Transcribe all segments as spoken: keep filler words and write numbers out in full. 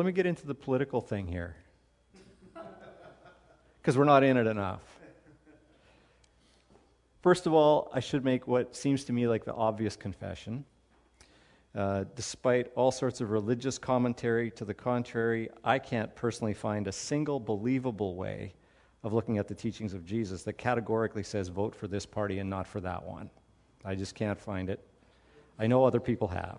let me get into the political thing here, because we're not in it enough. First of all, I should make what seems to me like the obvious confession. Uh, despite all sorts of religious commentary to the contrary, I can't personally find a single believable way of looking at the teachings of Jesus that categorically says vote for this party and not for that one. I just can't find it. I know other people have.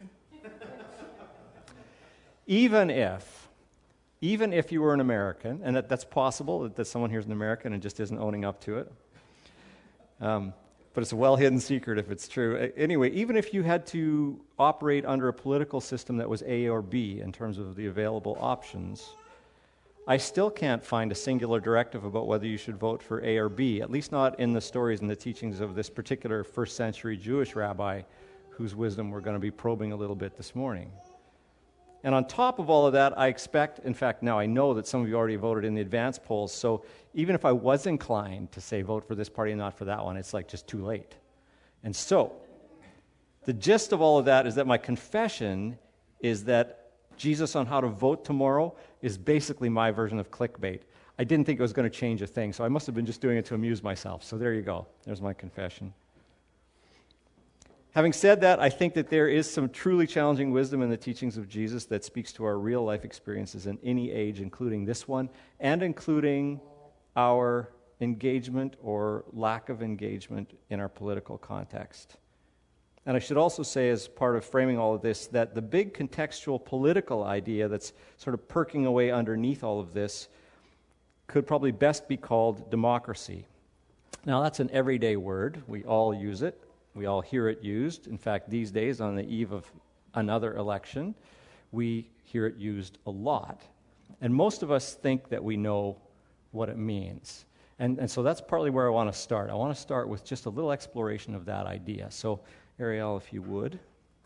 Even if, even if you were an American, and that, that's possible that, that someone here is an American and just isn't owning up to it, um, but it's a well-hidden secret if it's true. Anyway, even if you had to operate under a political system that was A or B in terms of the available options, I still can't find a singular directive about whether you should vote for A or B, at least not in the stories and the teachings of this particular first century Jewish rabbi whose wisdom we're going to be probing a little bit this morning. And on top of all of that, I expect, in fact, now I know that some of you already voted in the advance polls, so even if I was inclined to say vote for this party and not for that one, it's like just too late. And so, the gist of all of that is that my confession is that Jesus on how to vote tomorrow is basically my version of clickbait. I didn't think it was going to change a thing, so I must have been just doing it to amuse myself. So there you go. There's my confession. Having said that, I think that there is some truly challenging wisdom in the teachings of Jesus that speaks to our real life experiences in any age, including this one, and including our engagement or lack of engagement in our political context. And I should also say, as part of framing all of this, that the big contextual political idea that's sort of perking away underneath all of this could probably best be called democracy. Now, that's an everyday word. We all use it. We all hear it used. In fact, these days, on the eve of another election, we hear it used a lot. And most of us think that we know what it means. And, and so that's partly where I want to start. I want to start with just a little exploration of that idea. So, Ariel, if you would.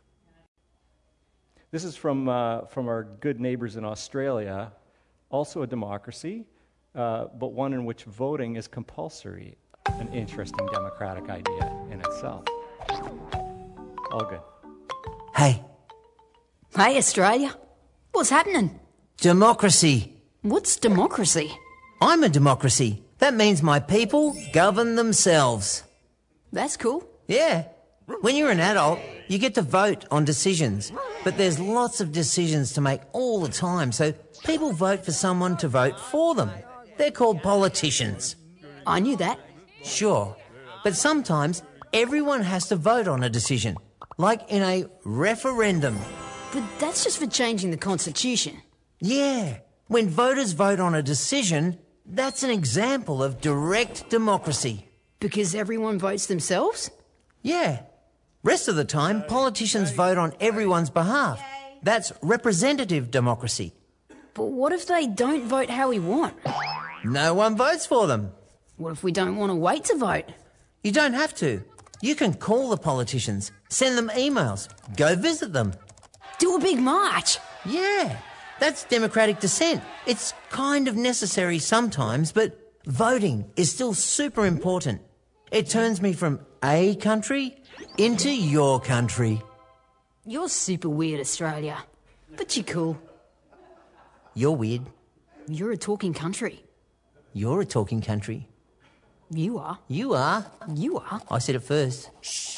This is from, uh, from our good neighbors in Australia, also a democracy, uh, but one in which voting is compulsory. An interesting democratic idea in itself. All good. Hey. Hey, Australia. What's happening? Democracy. What's democracy? I'm a democracy. That means my people govern themselves. That's cool. Yeah. When you're an adult, you get to vote on decisions. But there's lots of decisions to make all the time, so people vote for someone to vote for them. They're called politicians. I knew that. Sure, but sometimes everyone has to vote on a decision, like in a referendum. But that's just for changing the Constitution. Yeah, when voters vote on a decision, that's an example of direct democracy. Because everyone votes themselves? Yeah. Rest of the time, politicians vote on everyone's behalf. That's representative democracy. But what if they don't vote how we want? No one votes for them. What if we don't want to wait to vote? You don't have to. You can call the politicians, send them emails, go visit them. Do a big march. Yeah, that's democratic dissent. It's kind of necessary sometimes, but voting is still super important. It turns me from a country into your country. You're super weird, Australia. But you're cool. You're weird. You're a talking country. You're a talking country. You are. You are. You are. I said it first. Shh.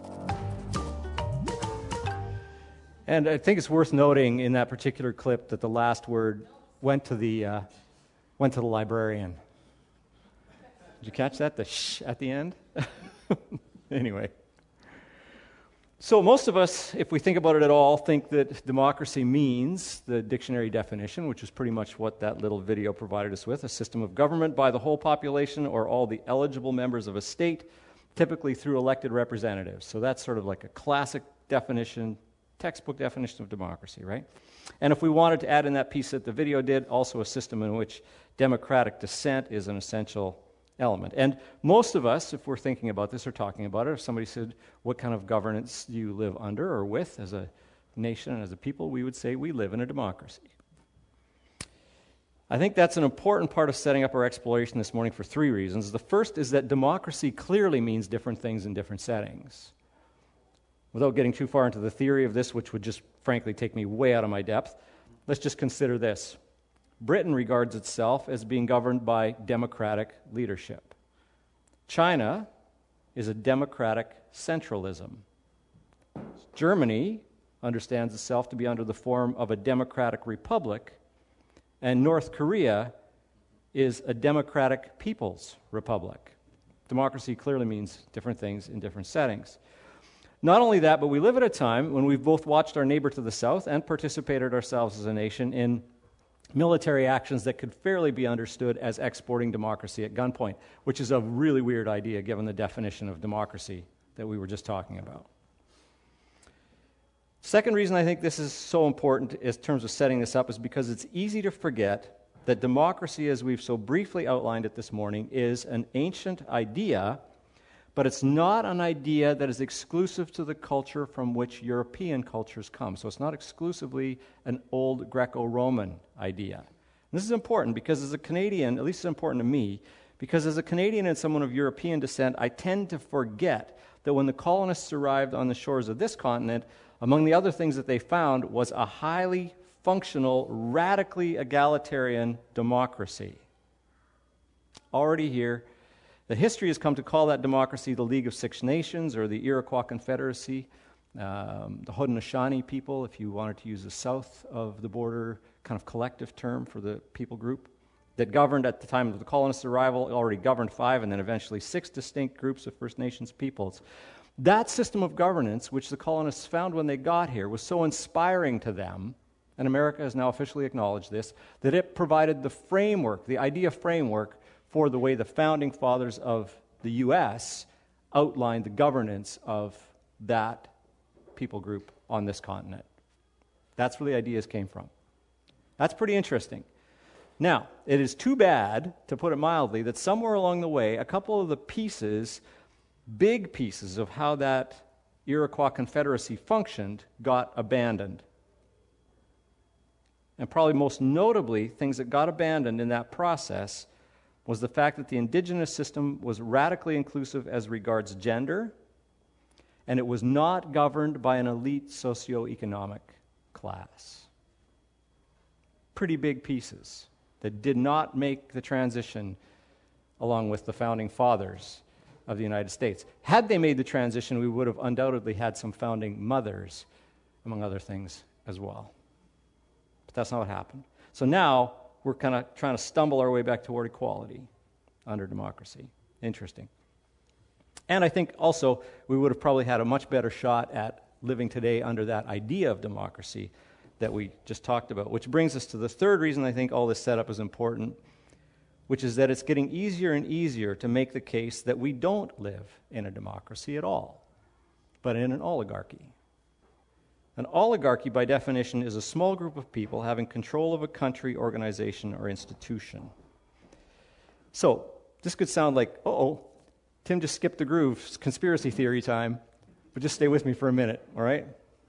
And I think it's worth noting in that particular clip that the last word went to the uh, went to the librarian. Did you catch that? The shh at the end? Anyway. So most of us, if we think about it at all, think that democracy means the dictionary definition, which is pretty much what that little video provided us with, a system of government by the whole population or all the eligible members of a state, typically through elected representatives. So that's sort of like a classic definition, textbook definition of democracy, right? And if we wanted to add in that piece that the video did, also a system in which democratic dissent is an essential element. And most of us, if we're thinking about this or talking about it, if somebody said, what kind of governance do you live under or with as a nation and as a people, we would say we live in a democracy. I think that's an important part of setting up our exploration this morning for three reasons. The first is that democracy clearly means different things in different settings. Without getting too far into the theory of this, which would just frankly take me way out of my depth, let's just consider this. Britain regards itself as being governed by democratic leadership. China is a democratic centralism. Germany understands itself to be under the form of a democratic republic, and North Korea is a democratic people's republic. Democracy clearly means different things in different settings. Not only that, but we live at a time when we've both watched our neighbor to the south and participated ourselves as a nation in military actions that could fairly be understood as exporting democracy at gunpoint, which is a really weird idea given the definition of democracy that we were just talking about. Second reason I think this is so important in terms of setting this up is because it's easy to forget that democracy, as we've so briefly outlined it this morning, is an ancient idea, but it's not an idea that is exclusive to the culture from which European cultures come. So it's not exclusively an old Greco-Roman idea. And this is important because as a Canadian, at least it's important to me, because as a Canadian and someone of European descent, I tend to forget that when the colonists arrived on the shores of this continent, among the other things that they found was a highly functional, radically egalitarian democracy. Already here, the history has come to call that democracy the League of Six Nations or the Iroquois Confederacy, um, the Haudenosaunee people, if you wanted to use a south of the border kind of collective term for the people group, that governed at the time of the colonists' arrival, already governed five and then eventually six distinct groups of First Nations peoples. That system of governance, which the colonists found when they got here, was so inspiring to them, and America has now officially acknowledged this, that it provided the framework, the idea framework, for the way the founding fathers of the U S outlined the governance of that people group on this continent. That's where the ideas came from. That's pretty interesting. Now, it is too bad, to put it mildly, that somewhere along the way, a couple of the pieces, big pieces of how that Iroquois Confederacy functioned, got abandoned. And probably most notably, things that got abandoned in that process was the fact that the indigenous system was radically inclusive as regards gender, and it was not governed by an elite socioeconomic class. Pretty big pieces that did not make the transition along with the founding fathers of the United States. Had they made the transition, we would have undoubtedly had some founding mothers, among other things, as well. But that's not what happened. So now, we're kind of trying to stumble our way back toward equality under democracy. Interesting. And I think also we would have probably had a much better shot at living today under that idea of democracy that we just talked about, which brings us to the third reason I think all this setup is important, which is that it's getting easier and easier to make the case that we don't live in a democracy at all, but in an oligarchy. An oligarchy, by definition, is a small group of people having control of a country, organization, or institution. So, this could sound like, uh-oh, Tim just skipped the groove, it's conspiracy theory time, but just stay with me for a minute, all right?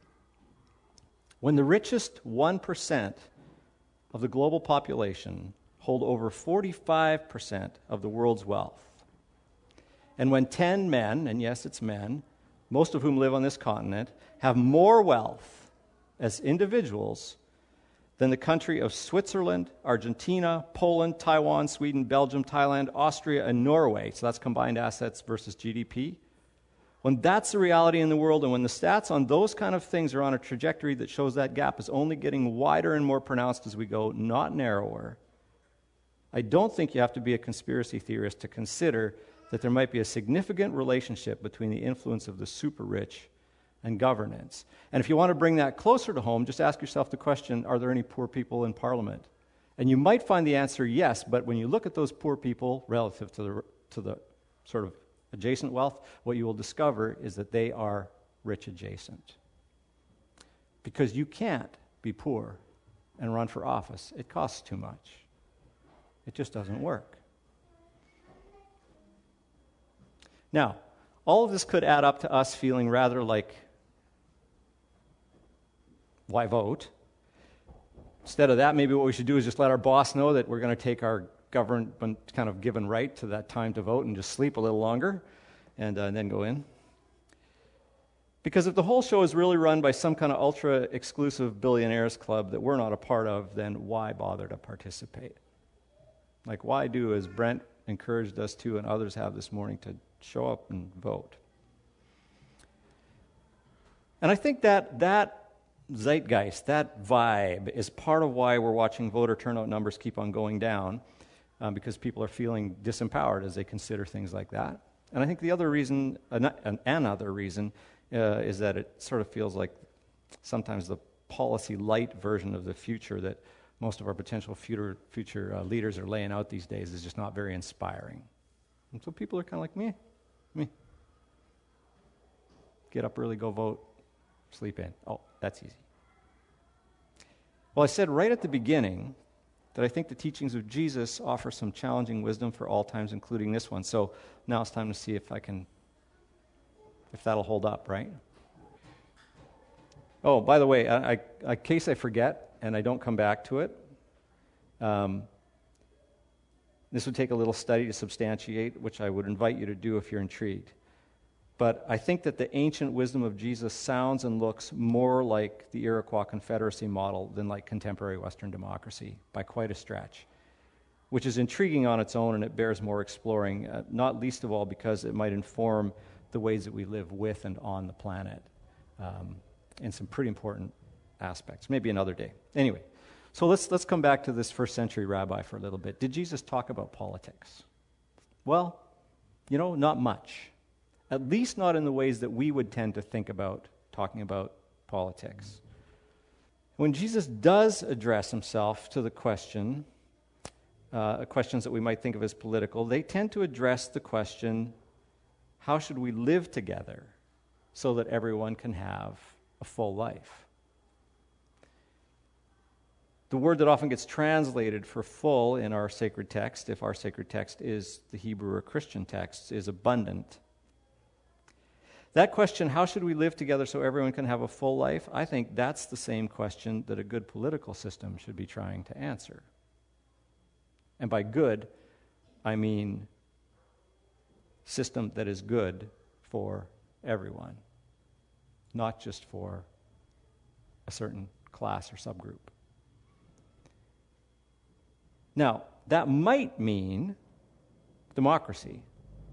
When the richest one percent of the global population hold over forty-five percent of the world's wealth, and when ten men, and yes, it's men, most of whom live on this continent, have more wealth as individuals than the country of Switzerland, Argentina, Poland, Taiwan, Sweden, Belgium, Thailand, Austria, and Norway. So that's combined assets versus G D P. When that's the reality in the world, and when the stats on those kind of things are on a trajectory that shows that gap is only getting wider and more pronounced as we go, not narrower, I don't think you have to be a conspiracy theorist to consider that there might be a significant relationship between the influence of the super rich and governance. And if you want to bring that closer to home, just ask yourself the question, are there any poor people in Parliament? And you might find the answer yes, but when you look at those poor people relative to the, to the sort of adjacent wealth, what you will discover is that they are rich adjacent. Because you can't be poor and run for office. It costs too much. It just doesn't work. Now, all of this could add up to us feeling rather like, why vote? Instead of that, maybe what we should do is just let our boss know that we're going to take our government kind of given right to that time to vote and just sleep a little longer and, uh, and then go in. Because if the whole show is really run by some kind of ultra-exclusive billionaires club that we're not a part of, then why bother to participate? Like, why do, as Brent encouraged us to and others have this morning, to show up and vote? And I think that that zeitgeist, that vibe, is part of why we're watching voter turnout numbers keep on going down, um, because people are feeling disempowered as they consider things like that. And I think the other reason, an, another reason, uh, is that it sort of feels like sometimes the policy light version of the future that most of our potential future, future uh, leaders are laying out these days is just not very inspiring. And so people are kind of like, me, me. Get up early, go vote, sleep in. Oh, that's easy. Well, I said right at the beginning that I think the teachings of Jesus offer some challenging wisdom for all times, including this one. So now it's time to see if I can, if that'll hold up, right? Oh, by the way, I, I, in case I forget and I don't come back to it, um, this would take a little study to substantiate, which I would invite you to do if you're intrigued. But I think that the ancient wisdom of Jesus sounds and looks more like the Iroquois Confederacy model than like contemporary Western democracy, by quite a stretch, which is intriguing on its own and it bears more exploring, uh, not least of all because it might inform the ways that we live with and on the planet um, in some pretty important aspects. Maybe another day. Anyway, so let's, let's come back to this first century rabbi for a little bit. Did Jesus talk about politics? Well, you know, not much. At least not in the ways that we would tend to think about talking about politics. When Jesus does address himself to the question, uh, questions that we might think of as political, they tend to address the question, how should we live together so that everyone can have a full life? The word that often gets translated for full in our sacred text, if our sacred text is the Hebrew or Christian text, is abundant. That question, how should we live together so everyone can have a full life? I think that's the same question that a good political system should be trying to answer. And by good, I mean system that is good for everyone, not just for a certain class or subgroup. Now, that might mean democracy.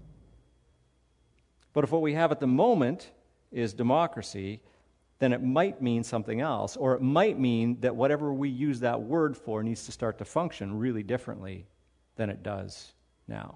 But if what we have at the moment is democracy, then it might mean something else, or it might mean that whatever we use that word for needs to start to function really differently than it does now.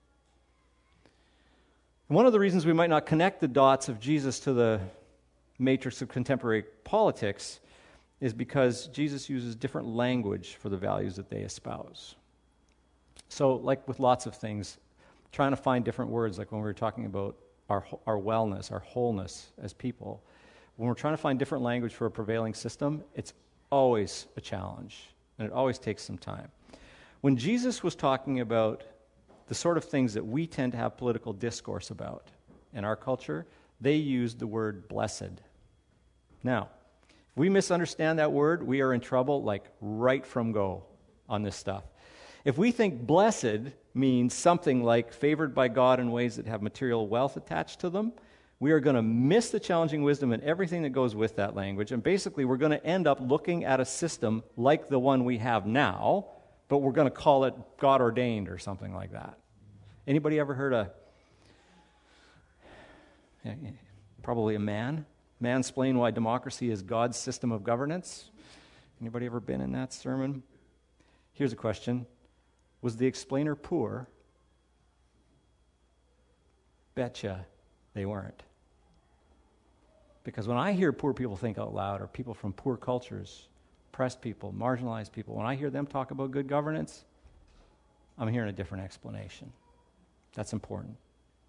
And one of the reasons we might not connect the dots of Jesus to the matrix of contemporary politics is because Jesus uses different language for the values that they espouse. So, like with lots of things, trying to find different words, like when we were talking about our our wellness, our wholeness as people, when we're trying to find different language for a prevailing system, it's always a challenge, and it always takes some time. When Jesus was talking about the sort of things that we tend to have political discourse about in our culture, they used the word blessed. Now, if we misunderstand that word, we are in trouble, like right from go on this stuff. If we think blessed means something like favored by God in ways that have material wealth attached to them, we are going to miss the challenging wisdom and everything that goes with that language. And basically, we're going to end up looking at a system like the one we have now, but we're going to call it God-ordained or something like that. Anybody ever heard a, probably a man, mansplain why democracy is God's system of governance? Anybody ever been in that sermon? Here's a question. Was the explainer poor? Betcha they weren't. Because when I hear poor people think out loud, or people from poor cultures, oppressed people, marginalized people, when I hear them talk about good governance, I'm hearing a different explanation. That's important.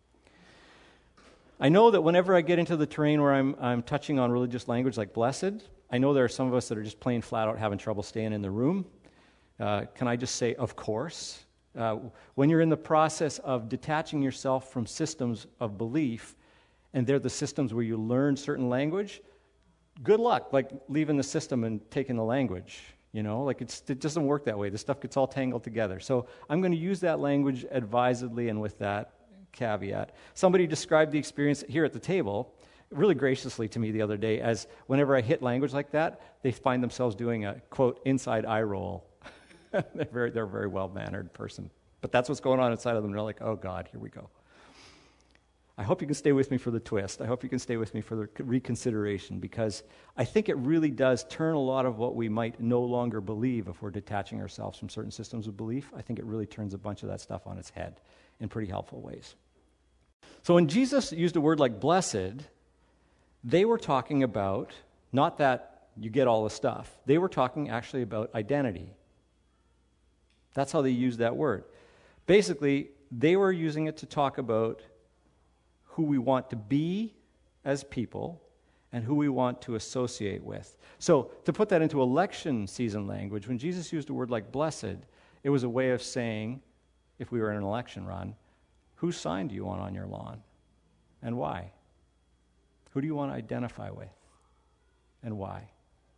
I know that whenever I get into the terrain where I'm, I'm touching on religious language like blessed, I know there are some of us that are just plain flat out having trouble staying in the room. Uh, can I just say, of course? Uh, when you're in the process of detaching yourself from systems of belief, and they're the systems where you learn certain language, good luck, like leaving the system and taking the language. You know, like it's, it doesn't work that way. The stuff gets all tangled together. So I'm going to use that language advisedly and with that caveat. Somebody described the experience here at the table really graciously to me the other day, as whenever I hit language like that, they find themselves doing a, quote, inside eye roll. they're very, they're a very well-mannered person. But that's what's going on inside of them. They're like, oh, God, here we go. I hope you can stay with me for the twist. I hope you can stay with me for the reconsideration, because I think it really does turn a lot of what we might no longer believe if we're detaching ourselves from certain systems of belief. I think it really turns a bunch of that stuff on its head in pretty helpful ways. So when Jesus used a word like blessed, they were talking about, not that you get all the stuff, they were talking actually about identity. That's how they used that word. Basically, they were using it to talk about who we want to be as people and who we want to associate with. So to put that into election season language, when Jesus used a word like blessed, it was a way of saying, if we were in an election run, whose sign do you want on your lawn and why? Who do you want to identify with and why?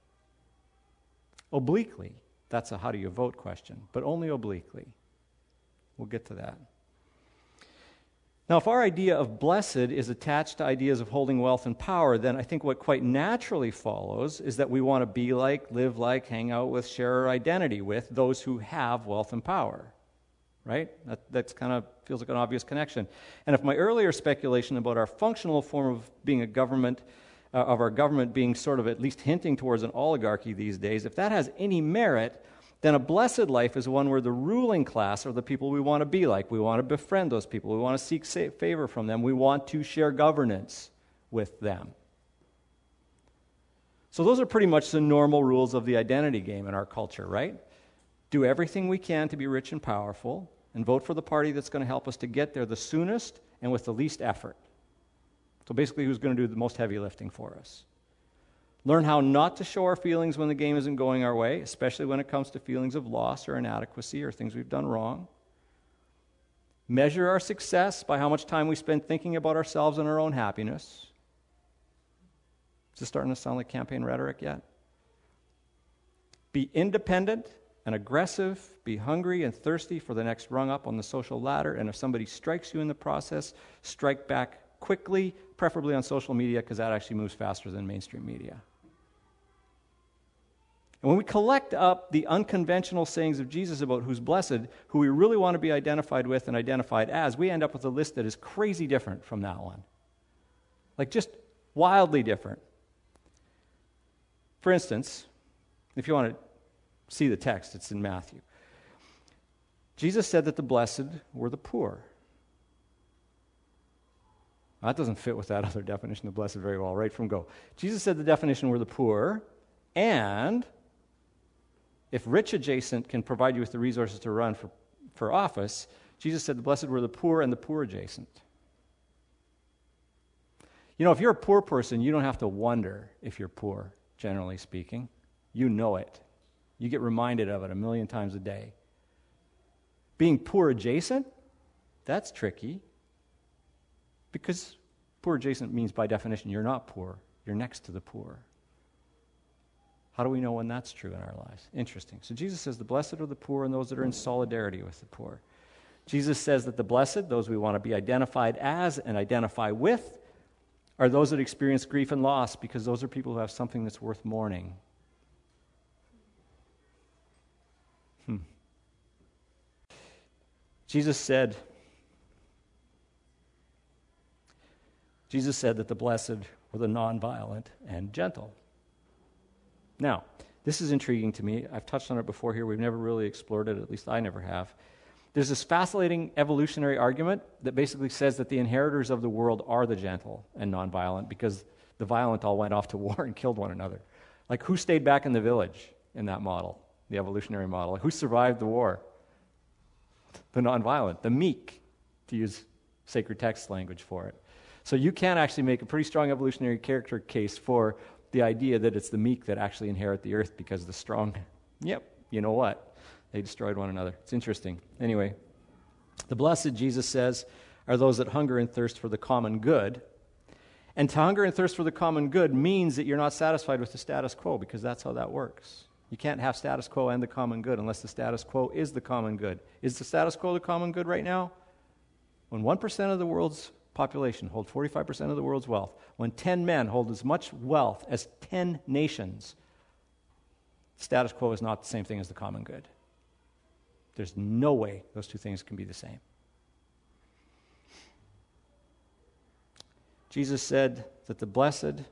Obliquely, that's a how do you vote question, but only obliquely. We'll get to that. Now, if our idea of blessed is attached to ideas of holding wealth and power, then I think what quite naturally follows is that we want to be like, live like, hang out with, share our identity with those who have wealth and power. Right? That that's kind of feels like an obvious connection. And if my earlier speculation about our functional form of being a government, uh, of our government being sort of at least hinting towards an oligarchy these days, if that has any merit, then a blessed life is one where the ruling class are the people we want to be like. We want to befriend those people. We want to seek favor from them. We want to share governance with them. So those are pretty much the normal rules of the identity game in our culture, right? Do everything we can to be rich and powerful, and vote for the party that's going to help us to get there the soonest and with the least effort. So basically, who's going to do the most heavy lifting for us? Learn how not to show our feelings when the game isn't going our way, especially when it comes to feelings of loss or inadequacy or things we've done wrong. Measure our success by how much time we spend thinking about ourselves and our own happiness. Is this starting to sound like campaign rhetoric yet? Be independent and aggressive, be hungry and thirsty for the next rung up on the social ladder, and if somebody strikes you in the process, strike back quickly, preferably on social media, because that actually moves faster than mainstream media. And when we collect up the unconventional sayings of Jesus about who's blessed, who we really want to be identified with and identified as, we end up with a list that is crazy different from that one. Like just wildly different. For instance, if you want to see the text, it's in Matthew. Jesus said that the blessed were the poor. That doesn't fit with that other definition of blessed very well, right from go. Jesus said the definition were the poor, and if rich adjacent can provide you with the resources to run for, for office, Jesus said the blessed were the poor and the poor adjacent. You know, if you're a poor person, you don't have to wonder if you're poor, generally speaking. You know it. You get reminded of it a million times a day. Being poor adjacent, that's tricky. Because poor adjacent means by definition you're not poor. You're next to the poor. How do we know when that's true in our lives? Interesting. So Jesus says the blessed are the poor and those that are in solidarity with the poor. Jesus says that the blessed, those we want to be identified as and identify with, are those that experience grief and loss, because those are people who have something that's worth mourning. Hmm. Jesus said, Jesus said that the blessed were the nonviolent and gentle. Now, this is intriguing to me. I've touched on it before here. We've never really explored it, at least I never have. There's this fascinating evolutionary argument that basically says that the inheritors of the world are the gentle and nonviolent because the violent all went off to war and killed one another. Like, who stayed back in the village in that model, the evolutionary model? Who survived the war? The nonviolent, the meek, to use sacred text language for it. So you can actually make a pretty strong evolutionary character case for the idea that it's the meek that actually inherit the earth because the strong, yep, you know what? They destroyed one another. It's interesting. Anyway, the blessed, Jesus says, are those that hunger and thirst for the common good. And to hunger and thirst for the common good means that you're not satisfied with the status quo, because that's how that works. You can't have status quo and the common good unless the status quo is the common good. Is the status quo the common good right now? When one percent of the world's population hold forty-five percent of the world's wealth, when ten men hold as much wealth as ten nations, status quo is not the same thing as the common good. There's no way those two things can be the same. Jesus said that the blessed,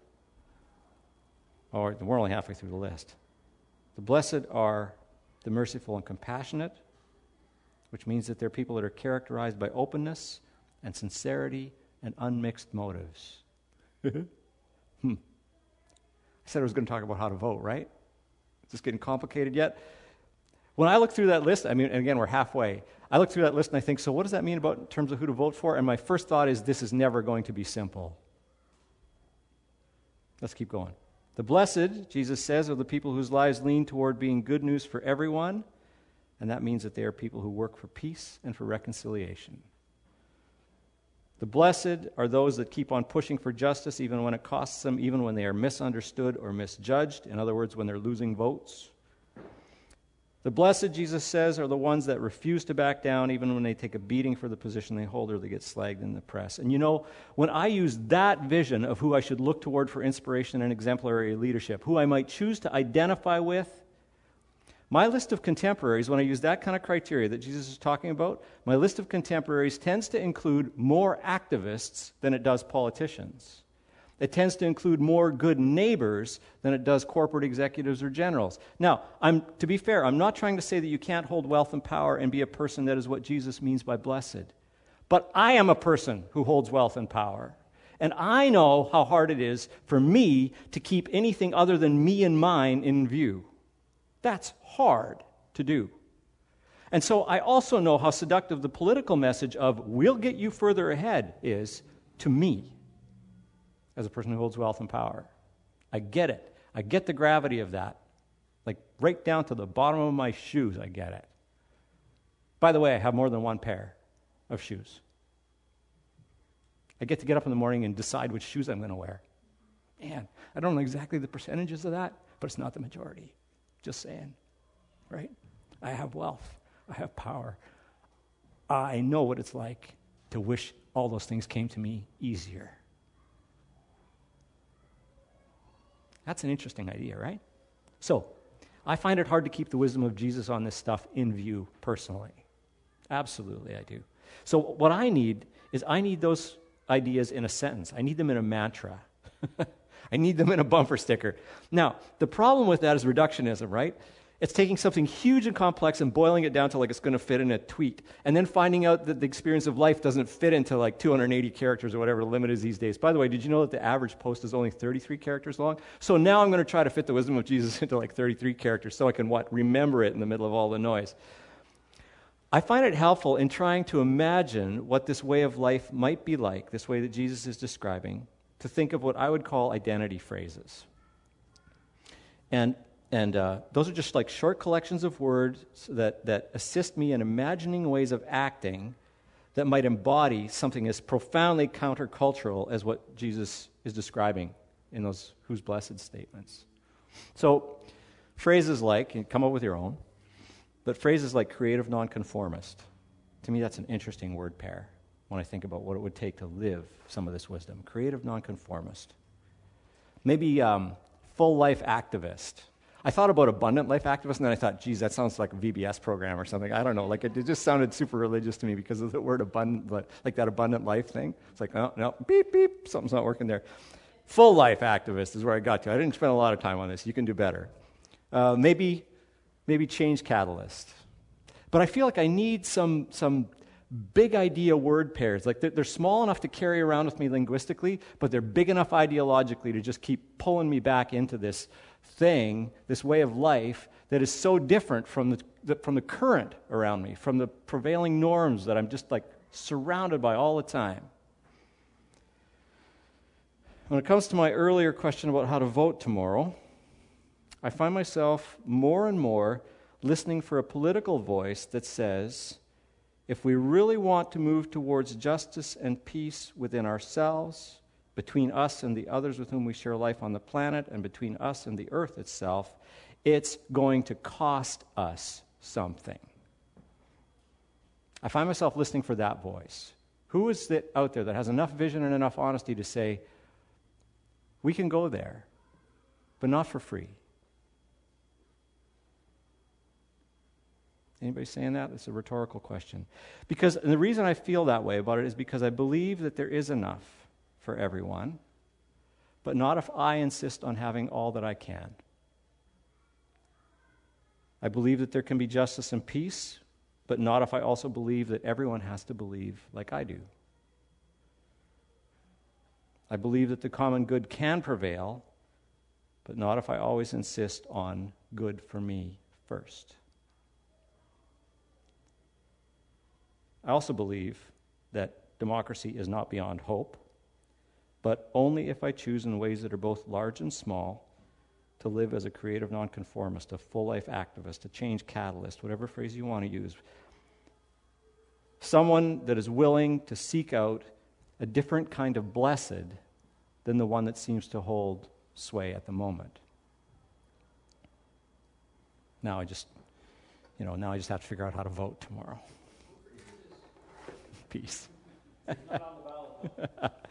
or we're only halfway through the list, the blessed are the merciful and compassionate, which means that they're people that are characterized by openness and sincerity and unmixed motives. hmm. I said I was going to talk about how to vote, right? Is this getting complicated yet? When I look through that list, I mean, and again, we're halfway. I look through that list and I think, so what does that mean about in terms of who to vote for? And my first thought is, this is never going to be simple. Let's keep going. The blessed, Jesus says, are the people whose lives lean toward being good news for everyone, and that means that they are people who work for peace and for reconciliation. The blessed are those that keep on pushing for justice even when it costs them, even when they are misunderstood or misjudged. In other words, when they're losing votes. The blessed, Jesus says, are the ones that refuse to back down even when they take a beating for the position they hold or they get slagged in the press. And you know, when I use that vision of who I should look toward for inspiration and exemplary leadership, who I might choose to identify with, my list of contemporaries, when I use that kind of criteria that Jesus is talking about, my list of contemporaries tends to include more activists than it does politicians. It tends to include more good neighbors than it does corporate executives or generals. Now, I'm, to be fair, I'm not trying to say that you can't hold wealth and power and be a person that is what Jesus means by blessed. But I am a person who holds wealth and power. And I know how hard it is for me to keep anything other than me and mine in view. That's hard to do. And so I also know how seductive the political message of we'll get you further ahead is to me as a person who holds wealth and power. I get it. I get the gravity of that. Like right down to the bottom of my shoes, I get it. By the way, I have more than one pair of shoes. I get to get up in the morning and decide which shoes I'm going to wear. Man, I don't know exactly the percentages of that, but it's not the majority. Just saying, right? I have wealth. I have power. I know what it's like to wish all those things came to me easier. That's an interesting idea, right? So, I find it hard to keep the wisdom of Jesus on this stuff in view personally. Absolutely, I do. So what I need is I need those ideas in a sentence. I need them in a mantra. I need them in a bumper sticker. Now, the problem with that is reductionism, right? It's taking something huge and complex and boiling it down to like it's going to fit in a tweet, and then finding out that the experience of life doesn't fit into like two hundred eighty characters or whatever the limit is these days. By the way, did you know that the average post is only thirty-three characters long? So now I'm going to try to fit the wisdom of Jesus into like thirty-three characters so I can, what, remember it in the middle of all the noise. I find it helpful in trying to imagine what this way of life might be like, this way that Jesus is describing, to think of what I would call identity phrases. And And uh, those are just like short collections of words that, that assist me in imagining ways of acting that might embody something as profoundly countercultural as what Jesus is describing in those who's blessed statements. So phrases like, and come up with your own, but phrases like creative nonconformist, to me that's an interesting word pair when I think about what it would take to live some of this wisdom. Creative nonconformist. Maybe um, full life activist. I thought about abundant life activist, and then I thought, geez, that sounds like a V B S program or something. I don't know. Like, it, it just sounded super religious to me because of the word abundant, like that abundant life thing. It's like, no, no, beep, beep, something's not working there. Full life activist is where I got to. I didn't spend a lot of time on this. You can do better. Uh, maybe, maybe change catalyst. But I feel like I need some some big idea word pairs. Like, they're, they're small enough to carry around with me linguistically, but they're big enough ideologically to just keep pulling me back into this thing, this way of life that is so different from the, the from the current around me, from the prevailing norms that I'm just like surrounded by all the time. When it comes to my earlier question about how to vote tomorrow, I find myself more and more listening for a political voice that says, if we really want to move towards justice and peace within ourselves, between us and the others with whom we share life on the planet, and between us and the earth itself, it's going to cost us something. I find myself listening for that voice. Who is it out there that has enough vision and enough honesty to say, we can go there, but not for free? Anybody saying that? It's a rhetorical question. Because and the reason I feel that way about it is because I believe that there is enough for everyone, but not if I insist on having all that I can. I believe that there can be justice and peace, but not if I also believe that everyone has to believe like I do. I believe that the common good can prevail, but not if I always insist on good for me first. I also believe that democracy is not beyond hope, but only if I choose in ways that are both large and small to live as a creative nonconformist, a full-life activist, a change catalyst, whatever phrase you want to use. Someone that is willing to seek out a different kind of blessed than the one that seems to hold sway at the moment. Now I just, you know, now I just have to figure out how to vote tomorrow. Peace.